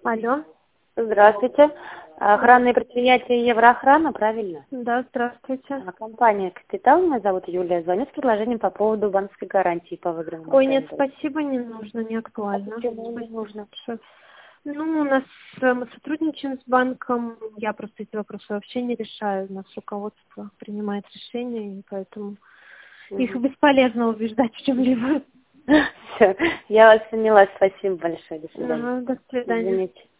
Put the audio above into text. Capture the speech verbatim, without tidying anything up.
Алло. Здравствуйте. Охранное предприятие Евроохрана, правильно? Да, здравствуйте. А, Компания «Капитал», меня зовут Юлия, звоню с предложением по поводу банковской гарантии по выигранному Ой, нет, тенду. спасибо, не нужно, не А актуально. почему не Спасибо нужно? большое. Ну, у нас э, мы сотрудничаем с банком, я просто эти вопросы вообще не решаю, у нас руководство принимает решения, и поэтому их Мгм. бесполезно убеждать в чем-либо. Всё, я вас поняла, спасибо большое, до свидания. Ага, до свидания. Извините.